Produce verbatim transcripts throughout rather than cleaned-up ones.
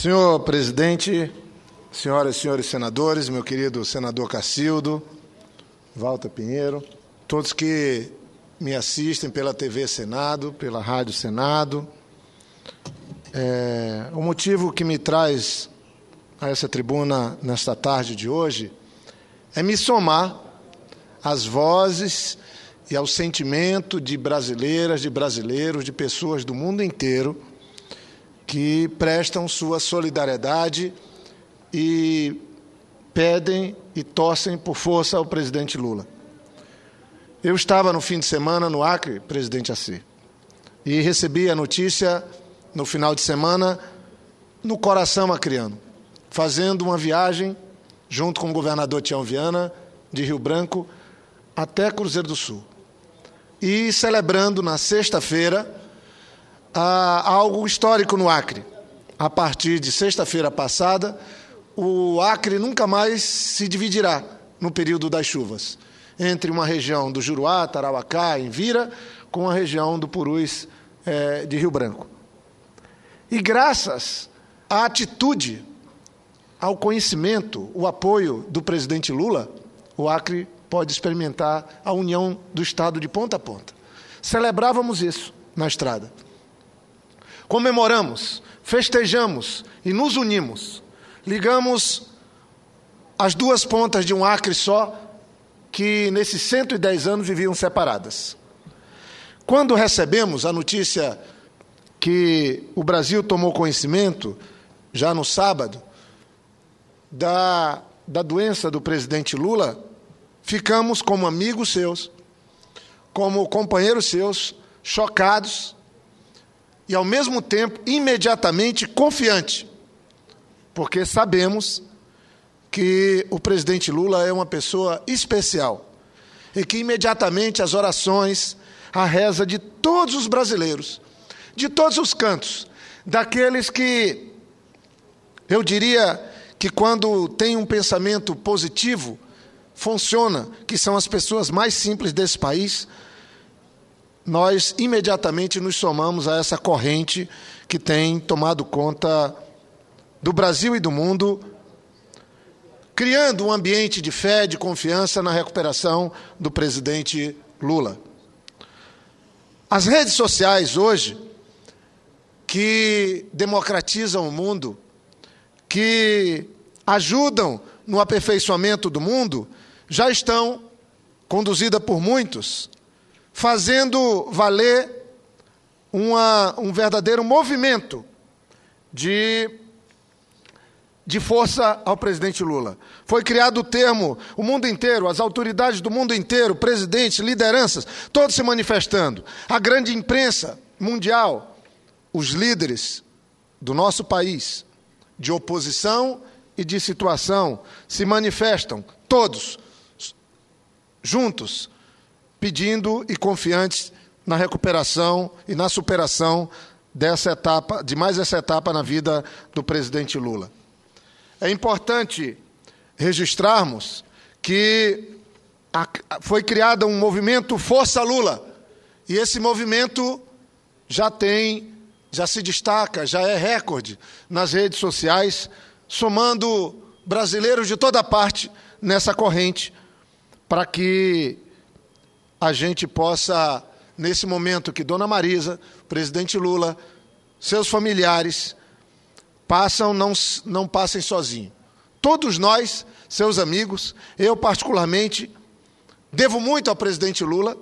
Senhor presidente, senhoras e senhores senadores, meu querido senador Cacildo, Walter Pinheiro, todos que me assistem pela T V Senado, pela Rádio Senado. É, o motivo que me traz a essa tribuna nesta tarde de hoje é me somar às vozes e ao sentimento de brasileiras, de brasileiros, de pessoas do mundo inteiro que prestam sua solidariedade e pedem e torcem por força ao presidente Lula. Eu estava no fim de semana no Acre, presidente Assir, e recebi a notícia no final de semana no coração acreano, fazendo uma viagem junto com o governador Tião Viana, de Rio Branco, até Cruzeiro do Sul. E celebrando na sexta-feira ah, algo histórico no Acre. A partir de sexta-feira passada, o Acre nunca mais se dividirá no período das chuvas, entre uma região do Juruá, Tarauacá, Envira, com a região do Purus eh, de Rio Branco. E graças à atitude, ao conhecimento, o apoio do presidente Lula, o Acre pode experimentar a união do Estado de ponta a ponta. Celebrávamos isso na estrada. Comemoramos, festejamos e nos unimos. Ligamos as duas pontas de um Acre só, que nesses cento e dez anos viviam separadas. Quando recebemos a notícia que o Brasil tomou conhecimento, já no sábado, da, da doença do presidente Lula, ficamos como amigos seus, como companheiros seus, chocados e, ao mesmo tempo, imediatamente confiantes, porque sabemos que o presidente Lula é uma pessoa especial e que imediatamente as orações, a reza de todos os brasileiros, de todos os cantos, daqueles que, eu diria que quando tem um pensamento positivo, funciona, que são as pessoas mais simples desse país, nós imediatamente nos somamos a essa corrente que tem tomado conta do Brasil e do mundo, criando um ambiente de fé, de confiança na recuperação do presidente Lula. As redes sociais hoje, que democratizam o mundo, que ajudam no aperfeiçoamento do mundo, já estão, conduzida por muitos, fazendo valer uma, um verdadeiro movimento de, de força ao presidente Lula. Foi criado o termo, o mundo inteiro, as autoridades do mundo inteiro, presidentes, lideranças, todos se manifestando. A grande imprensa mundial, os líderes do nosso país, de oposição e de situação, se manifestam, todos, juntos, pedindo e confiantes na recuperação e na superação dessa etapa, de mais essa etapa na vida do presidente Lula. É importante registrarmos que foi criado um movimento Força Lula, e esse movimento já tem, já se destaca, já é recorde nas redes sociais, somando brasileiros de toda parte nessa corrente, para que a gente possa, nesse momento que Dona Marisa, presidente Lula, seus familiares, passam, não, não passem sozinhos. Todos nós, seus amigos, eu particularmente, devo muito ao presidente Lula,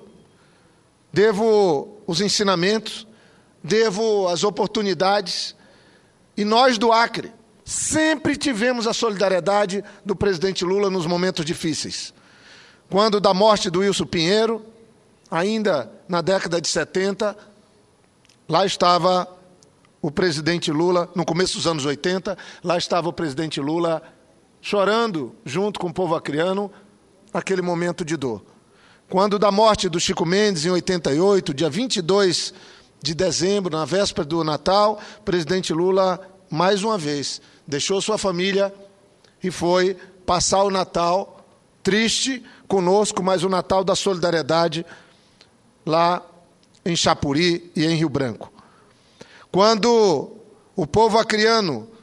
devo os ensinamentos, devo as oportunidades, e nós do Acre sempre tivemos a solidariedade do presidente Lula nos momentos difíceis. Quando da morte do Wilson Pinheiro, ainda na década de setenta, lá estava o presidente Lula, no começo dos anos oitenta, lá estava o presidente Lula chorando junto com o povo acreano aquele momento de dor. Quando da morte do Chico Mendes, em oitenta e oito, dia vinte e dois de dezembro, na véspera do Natal, o presidente Lula, mais uma vez, deixou sua família e foi passar o Natal triste conosco, mas o Natal da solidariedade lá em Chapuri e em Rio Branco. Quando o povo acreano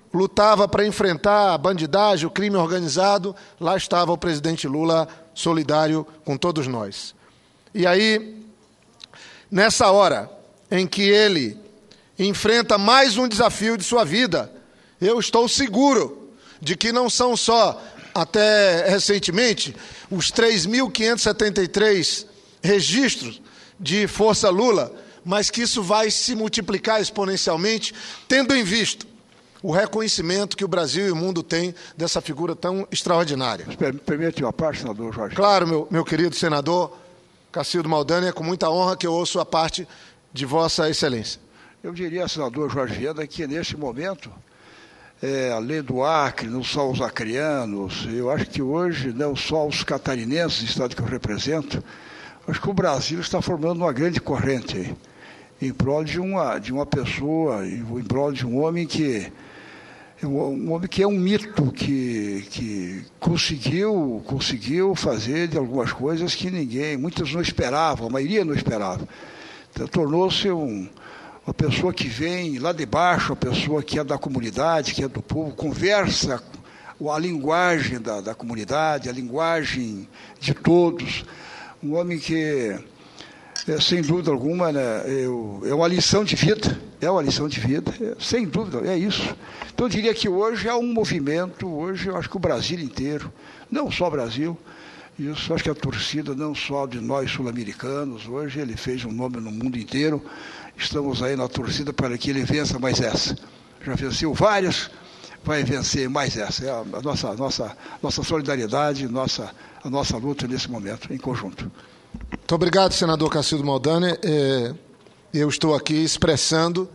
lutava para enfrentar a bandidagem, o crime organizado, lá estava o presidente Lula solidário com todos nós. E aí, nessa hora em que ele enfrenta mais um desafio de sua vida, eu estou seguro de que não são só, até recentemente, os três mil quinhentos e setenta e três registros de Força Lula, mas que isso vai se multiplicar exponencialmente, tendo em vista o reconhecimento que o Brasil e o mundo têm dessa figura tão extraordinária. Permite uma parte, senador Jorge? Claro, meu, meu querido senador Cacildo Maldani, é com muita honra que eu ouço a parte de Vossa Excelência. Eu diria, senador Jorge Viana, que neste momento, é, além do Acre, não só os acreanos, eu acho que hoje, não só os catarinenses, estado que eu represento, acho que o Brasil está formando uma grande corrente aí, em prol de uma, de uma pessoa, em prol de um homem que um homem que é um mito, que, que conseguiu, conseguiu fazer de algumas coisas que ninguém, muitos não esperavam, a maioria não esperava. Então, tornou-se um, uma pessoa que vem lá de baixo, uma pessoa que é da comunidade, que é do povo, conversa a linguagem da, da comunidade, a linguagem de todos. Um homem que, é, sem dúvida alguma, né, eu, é uma lição de vida, é uma lição de vida, é, sem dúvida, é isso. Então, eu diria que hoje há um movimento, hoje eu acho que o Brasil inteiro, não só o Brasil, isso, acho que a torcida, não só de nós sul-americanos, hoje ele fez um nome no mundo inteiro, estamos aí na torcida para que ele vença mais essa. Já venceu várias, vai vencer mais essa. É a nossa, nossa, nossa solidariedade, nossa, a nossa luta nesse momento, em conjunto. Muito obrigado, senador Cacildo Maldani. É, eu estou aqui expressando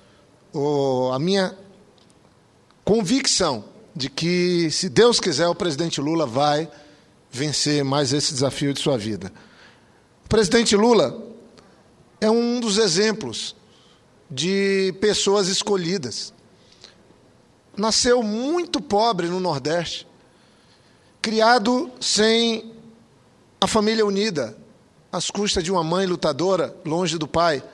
o, a minha convicção de que, se Deus quiser, o presidente Lula vai vencer mais esse desafio de sua vida. O presidente Lula é um dos exemplos de pessoas escolhidas. Nasceu muito pobre no Nordeste, criado sem a família unida, às custas de uma mãe lutadora, longe do pai.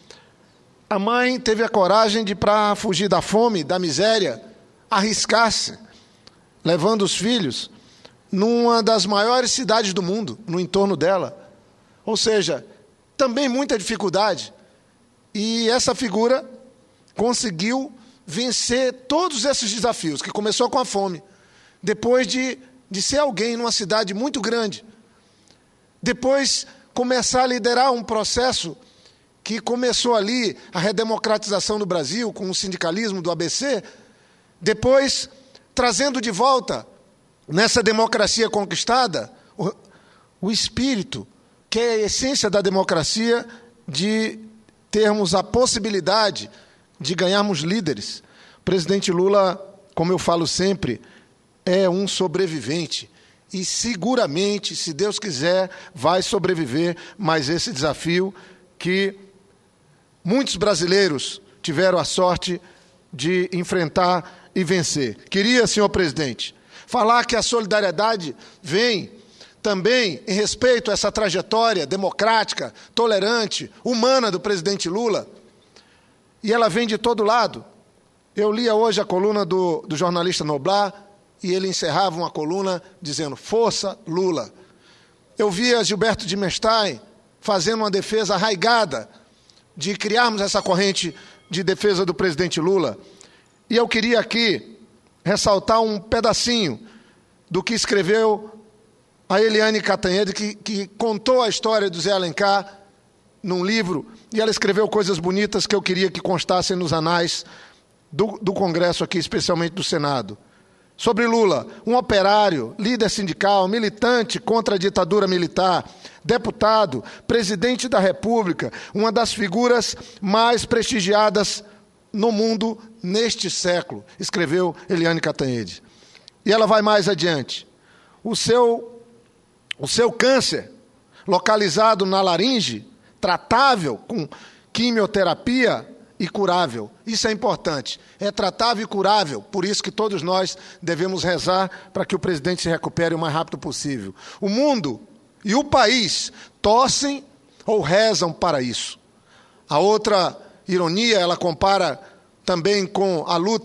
A mãe teve a coragem de, para fugir da fome, da miséria, arriscar-se, levando os filhos numa das maiores cidades do mundo, no entorno dela. Ou seja, também muita dificuldade. E essa figura conseguiu vencer todos esses desafios, que começou com a fome, depois de, de ser alguém numa cidade muito grande, depois começar a liderar um processo que começou ali, a redemocratização do Brasil, com o sindicalismo do A B C, depois trazendo de volta, nessa democracia conquistada, o, o espírito, que é a essência da democracia, de termos a possibilidade de ganharmos líderes. O presidente Lula, como eu falo sempre, é um sobrevivente. E seguramente, se Deus quiser, vai sobreviver mais esse desafio que muitos brasileiros tiveram a sorte de enfrentar e vencer. Queria, senhor presidente, falar que a solidariedade vem também em respeito a essa trajetória democrática, tolerante, humana do presidente Lula, e ela vem de todo lado. Eu lia hoje a coluna do, do jornalista Noblar, e ele encerrava uma coluna dizendo, força Lula. Eu via Gilberto de Mestain fazendo uma defesa arraigada de criarmos essa corrente de defesa do presidente Lula. E eu queria aqui ressaltar um pedacinho do que escreveu a Eliane Cantanhede, que, que contou a história do Zé Alencar num livro, e ela escreveu coisas bonitas que eu queria que constassem nos anais do, do Congresso aqui, especialmente do Senado. Sobre Lula, um operário, líder sindical, militante contra a ditadura militar, deputado, presidente da República, uma das figuras mais prestigiadas no mundo neste século, escreveu Eliane Cantanhede. E ela vai mais adiante. O seu, o seu câncer, localizado na laringe, tratável com quimioterapia e curável. Isso é importante. É tratável e curável, por isso que todos nós devemos rezar para que o presidente se recupere o mais rápido possível. O mundo e o país torcem ou rezam para isso. A outra ironia, ela compara também com a luta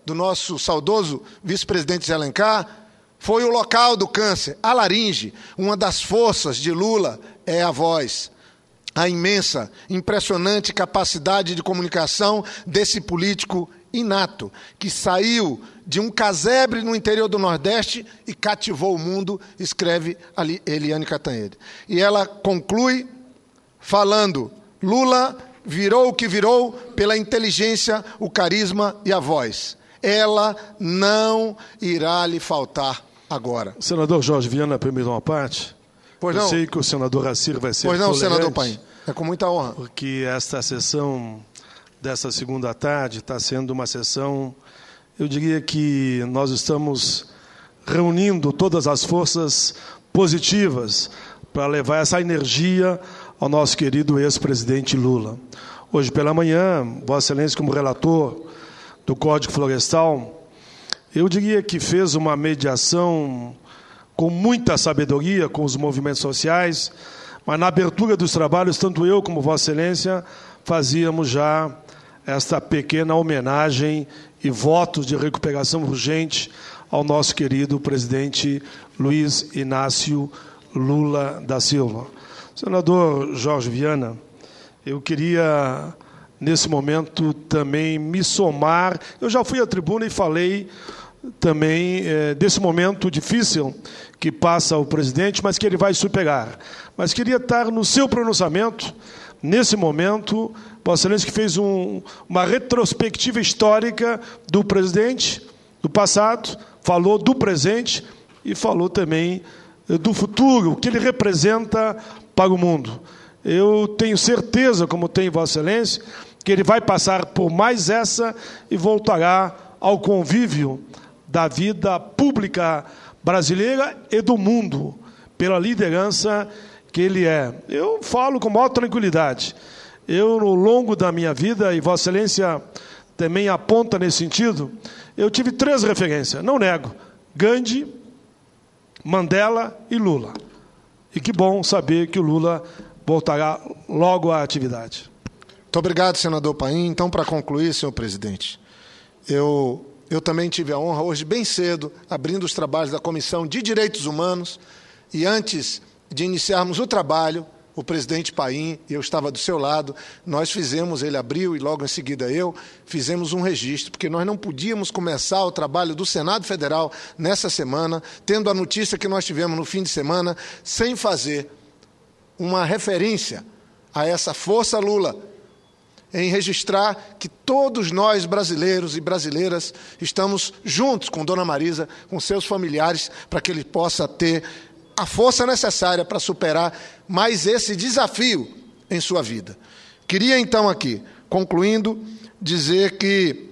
do nosso saudoso vice-presidente Zé Alencar foi o local do câncer, a laringe. Uma das forças de Lula é a voz. A imensa, impressionante capacidade de comunicação desse político inato, que saiu de um casebre no interior do Nordeste e cativou o mundo, escreve Eliane Cantanhede. E ela conclui falando: Lula virou o que virou pela inteligência, o carisma e a voz. Ela não irá lhe faltar agora. Senador Jorge Viana, permita uma parte. Pois Eu não. sei que o senador Assir vai ser Pois não, tolerante, senador Paim. É com muita honra. Porque esta sessão dessa segunda tarde está sendo uma sessão, eu diria que nós estamos reunindo todas as forças positivas para levar essa energia ao nosso querido ex-presidente Lula. Hoje pela manhã, Vossa Excelência, como relator do Código Florestal, eu diria que fez uma mediação com muita sabedoria com os movimentos sociais, mas na abertura dos trabalhos, tanto eu como Vossa Excelência fazíamos já esta pequena homenagem e votos de recuperação urgente ao nosso querido presidente Luiz Inácio Lula da Silva. Senador Jorge Viana, eu queria, nesse momento, também me somar. Eu já fui à tribuna e falei também é, desse momento difícil que passa o presidente, mas que ele vai superar. Mas queria estar no seu pronunciamento, nesse momento, Vossa Excelência, que fez um, uma retrospectiva histórica do presidente, do passado, falou do presente e falou também do futuro, o que ele representa para o mundo. Eu tenho certeza, como tem Vossa Excelência, que ele vai passar por mais essa e voltará ao convívio da vida pública brasileira e do mundo, pela liderança que ele é. Eu falo com maior tranquilidade. Eu, no longo da minha vida, e Vossa Excelência também aponta nesse sentido, eu tive três referências, não nego: Gandhi, Mandela e Lula. E que bom saber que o Lula voltará logo à atividade. Muito obrigado, senador Paim. Então, para concluir, senhor presidente, eu, eu também tive a honra, hoje bem cedo, abrindo os trabalhos da Comissão de Direitos Humanos, e antes de iniciarmos o trabalho, o presidente Paim, eu estava do seu lado, nós fizemos, ele abriu e logo em seguida eu, fizemos um registro, porque nós não podíamos começar o trabalho do Senado Federal nessa semana, tendo a notícia que nós tivemos no fim de semana, sem fazer uma referência a essa força Lula, em registrar que todos nós, brasileiros e brasileiras, estamos juntos com Dona Marisa, com seus familiares, para que ele possa ter a força necessária para superar mais esse desafio em sua vida. Queria, então, aqui, concluindo, dizer que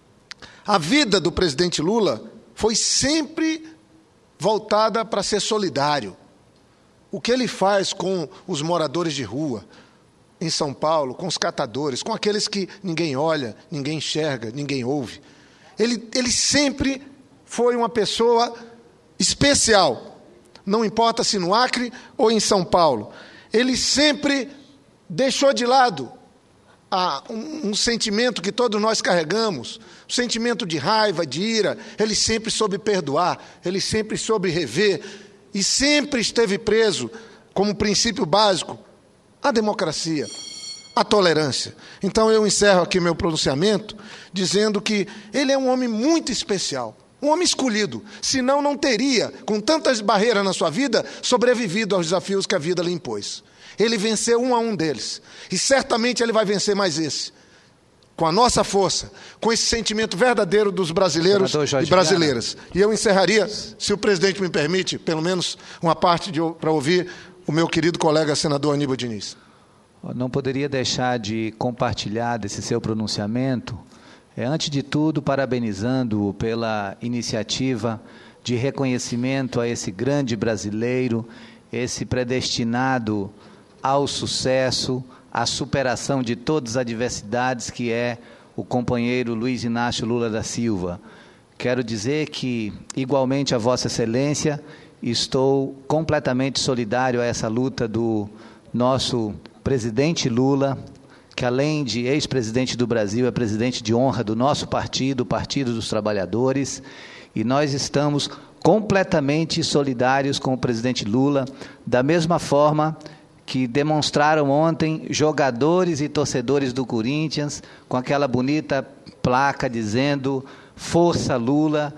a vida do presidente Lula foi sempre voltada para ser solidário. O que ele faz com os moradores de rua, em São Paulo, com os catadores, com aqueles que ninguém olha, ninguém enxerga, ninguém ouve. Ele, ele sempre foi uma pessoa especial, não importa se no Acre ou em São Paulo. Ele sempre deixou de lado a, um, um sentimento que todos nós carregamos, um sentimento de raiva, de ira. Ele sempre soube perdoar, ele sempre soube rever e sempre esteve preso, como princípio básico, a democracia, a tolerância. Então eu encerro aqui meu pronunciamento dizendo que ele é um homem muito especial, um homem escolhido, senão não teria, com tantas barreiras na sua vida, sobrevivido aos desafios que a vida lhe impôs. Ele venceu um a um deles, e certamente ele vai vencer mais esse, com a nossa força, com esse sentimento verdadeiro dos brasileiros e brasileiras. E eu encerraria, se o presidente me permite, pelo menos uma parte para ouvir o meu querido colega senador Aníbal Diniz. Não poderia deixar de compartilhar desse seu pronunciamento, é, antes de tudo, parabenizando-o pela iniciativa de reconhecimento a esse grande brasileiro, esse predestinado ao sucesso, à superação de todas as adversidades, que é o companheiro Luiz Inácio Lula da Silva. Quero dizer que, igualmente a Vossa Excelência, estou completamente solidário a essa luta do nosso presidente Lula, que além de ex-presidente do Brasil, é presidente de honra do nosso partido, o Partido dos Trabalhadores, e nós estamos completamente solidários com o presidente Lula, da mesma forma que demonstraram ontem jogadores e torcedores do Corinthians, com aquela bonita placa dizendo Força Lula,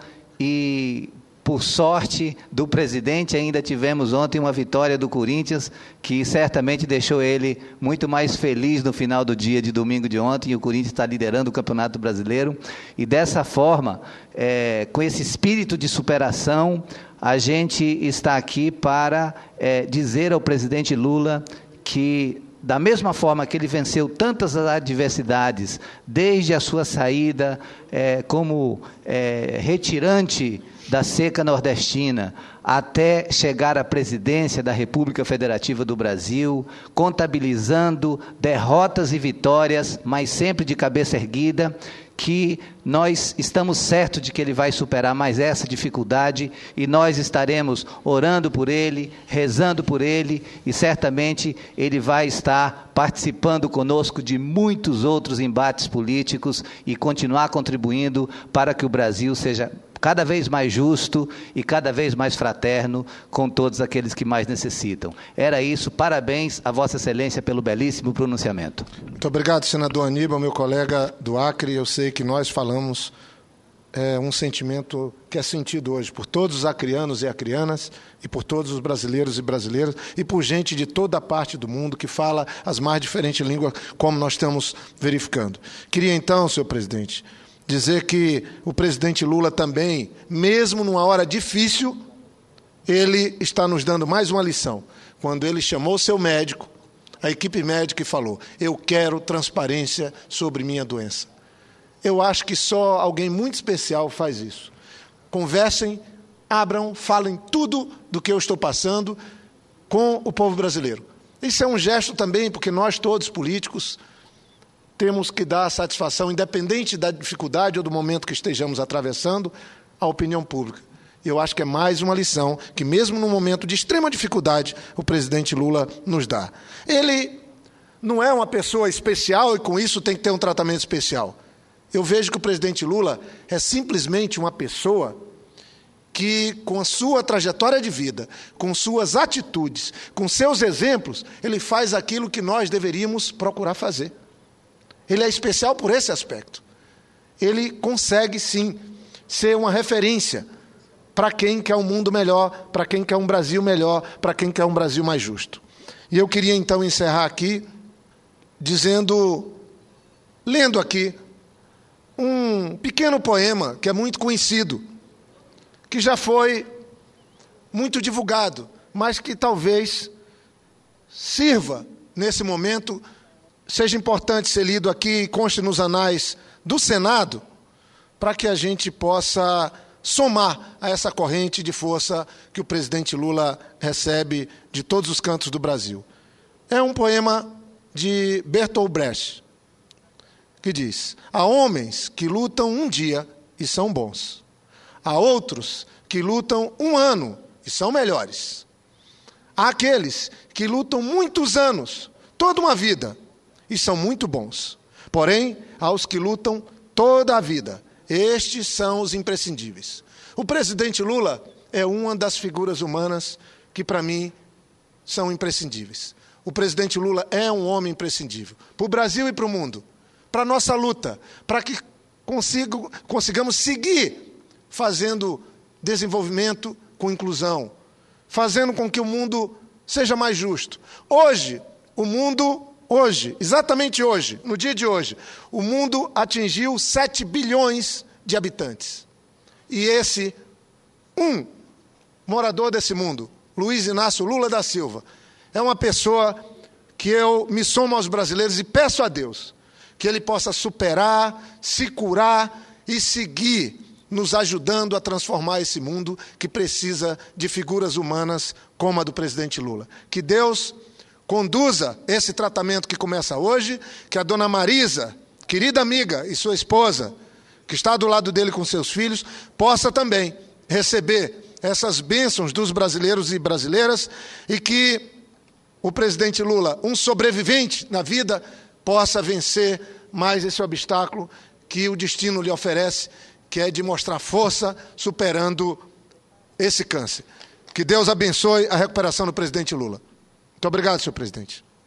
e por sorte do presidente ainda tivemos ontem uma vitória do Corinthians, que certamente deixou ele muito mais feliz no final do dia de domingo de ontem, e o Corinthians está liderando o Campeonato Brasileiro, e dessa forma, é, com esse espírito de superação, a gente está aqui para é, dizer ao presidente Lula que, da mesma forma que ele venceu tantas adversidades, desde a sua saída é, como é, retirante da seca nordestina, até chegar à presidência da República Federativa do Brasil, contabilizando derrotas e vitórias, mas sempre de cabeça erguida, que nós estamos certos de que ele vai superar mais essa dificuldade, e nós estaremos orando por ele, rezando por ele, e certamente ele vai estar participando conosco de muitos outros embates políticos e continuar contribuindo para que o Brasil seja cada vez mais justo e cada vez mais fraterno com todos aqueles que mais necessitam. Era isso. Parabéns a Vossa Excelência pelo belíssimo pronunciamento. Muito obrigado, senador Aníbal, meu colega do Acre. Eu sei que nós falamos é, um sentimento que é sentido hoje por todos os acrianos e acrianas, e por todos os brasileiros e brasileiras, e por gente de toda a parte do mundo que fala as mais diferentes línguas, como nós estamos verificando. Queria então, senhor presidente, dizer que o presidente Lula também, mesmo numa hora difícil, ele está nos dando mais uma lição. Quando ele chamou seu médico, a equipe médica, e falou: eu quero transparência sobre minha doença. Eu acho que só alguém muito especial faz isso. Conversem, abram, falem tudo do que eu estou passando com o povo brasileiro. Isso é um gesto também, porque nós todos políticos temos que dar satisfação, independente da dificuldade ou do momento que estejamos atravessando, à opinião pública. E eu acho que é mais uma lição que, mesmo num momento de extrema dificuldade, o presidente Lula nos dá. Ele não é uma pessoa especial e, com isso, tem que ter um tratamento especial. Eu vejo que o presidente Lula é simplesmente uma pessoa que, com a sua trajetória de vida, com suas atitudes, com seus exemplos, ele faz aquilo que nós deveríamos procurar fazer. Ele é especial por esse aspecto. Ele consegue, sim, ser uma referência para quem quer um mundo melhor, para quem quer um Brasil melhor, para quem quer um Brasil mais justo. E eu queria, então, encerrar aqui dizendo, lendo aqui, um pequeno poema que é muito conhecido, que já foi muito divulgado, mas que talvez sirva, nesse momento, seja importante ser lido aqui e conste nos anais do Senado, para que a gente possa somar a essa corrente de força que o presidente Lula recebe de todos os cantos do Brasil. É um poema de Bertolt Brecht, que diz: há homens que lutam um dia e são bons. Há outros que lutam um ano e são melhores. Há aqueles que lutam muitos anos, toda uma vida, e são muito bons. Porém, há os que lutam toda a vida. Estes são os imprescindíveis. O presidente Lula é uma das figuras humanas que, para mim, são imprescindíveis. O presidente Lula é um homem imprescindível para o Brasil e para o mundo, para a nossa luta, para que consigo, consigamos seguir fazendo desenvolvimento com inclusão, fazendo com que o mundo seja mais justo. Hoje, o mundo... Hoje, exatamente hoje, no dia de hoje, o mundo atingiu sete bilhões de habitantes. E esse, um morador desse mundo, Luiz Inácio Lula da Silva, é uma pessoa que eu me somo aos brasileiros e peço a Deus que ele possa superar, se curar e seguir nos ajudando a transformar esse mundo que precisa de figuras humanas como a do presidente Lula. Que Deus conduza esse tratamento que começa hoje, que a dona Marisa, querida amiga, e sua esposa, que está do lado dele com seus filhos, possa também receber essas bênçãos dos brasileiros e brasileiras, e que o presidente Lula, um sobrevivente na vida, possa vencer mais esse obstáculo que o destino lhe oferece, que é de mostrar força superando esse câncer. Que Deus abençoe a recuperação do presidente Lula. Muito obrigado, senhor presidente.